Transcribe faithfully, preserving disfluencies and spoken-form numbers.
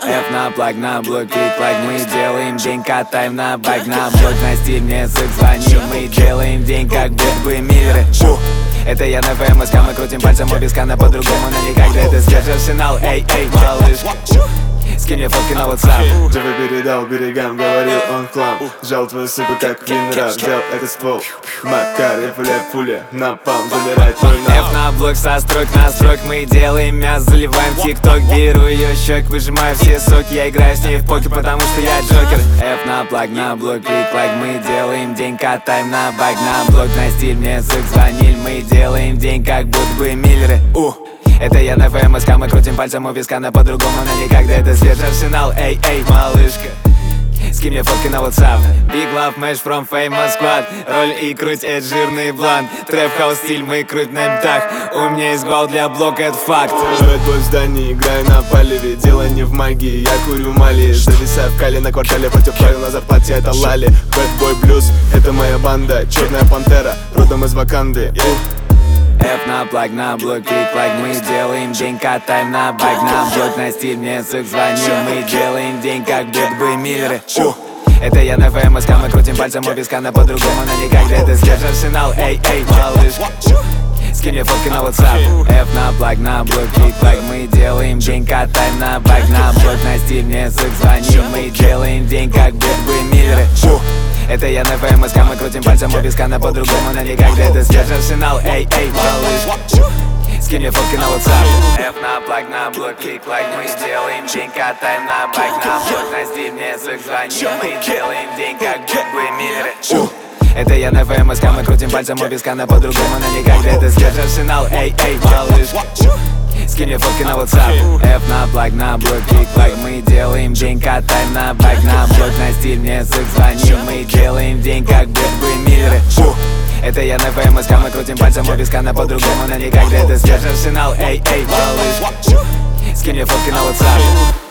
F на плаг, на блок, клик, лайк. Мы делаем день, катаем на байк. На блок, на стиль, мне ссык, звони. Мы делаем день, как будто бы миллеры. Это я на ВМСК, мы крутим пальцем у виска, но по-другому, но никогда это скажешь арсенал. Эй, эй, малышка, скинь мне фотки на WhatsApp. Джева передал берегам, говорил он хлам. Жал твою суку, как Винра, взял этот ствол. Макар, я пуля, пуля, напалм, забирай твой нам. F на блок, со строк на строк. Мы делаем мясо, заливаем тикток. Беру ее щек, выжимаю все соки. Я играю с ней в покер, потому что я джокер. F на плаг, на блок, клик, лайк. Мы делаем день, катаем на байк. На блок, на стиль, мне ссык, звонили. Мы делаем день, как будто бы миллеры. У Это я на ВМСК, мы крутим пальцем у виска, но по-другому, но никогда это свежий арсенал. Эй, эй, малышка, скинь мне фотки на WhatsApp. Big Love Match from Famous Squad. Роль и круть, это жирный блант. Трэп-хаус стиль, мы крутим на битах. У меня есть гвалт для блока, это факт. Жрать бой в здании, играю на палеве. Дело не в магии, я курю мали. Зависаю в кале на квартале, против правил на зарплате, это лали. Бэтбой блюз, это моя банда. Черная пантера, родом из Ваканды. F на плаг, на блок, клик, лайк. Мы делаем день, катаем на байк. На блок, на стиль, мне ссык, звони. Мы делаем день, как будто бы миллеры. Это я на ВМСК, мы крутим пальцем у виска, но по-другому, но никогда это скажешь арсенал. Эй, эй, малышка, скинь мне фотки на WhatsApp. F на плаг, на блок, клик, лайк. Мы делаем день, катаем на байк. На блок, на стиль, мне ссык, звони. Мы делаем день, как будто бы миллеры. Это я на ВМСК, мы крутим пальцем у виска, но по-другому, но никогда это скажешь арсенал. Эй, эй, малышка, скинь мне фотки на WhatsApp. F на плаг, на блок, клик, лайк. Мы делаем день, катаем на байк. На блок, на стиль, мне ссык, звони. Мы делаем день, как будто бы миллеры. Это я на ВМСК, мы крутим пальцем у виска, но по-другому, но никогда это скажешь арсенал. Эй, эй, малышка, скинь мне фотки на WhatsApp. F на плаг, на блок, клик, лайк. Мы делаем день, катаем на байк. На блок, на стиль, мне ссык, звони. Мы делаем день, как будто бы миллеры. Это я на ВМСК, мы крутим пальцем у виска, но по-другому, но никогда это скажешь арсенал. Эй, эй, малышка, скинь мне фотки на WhatsApp.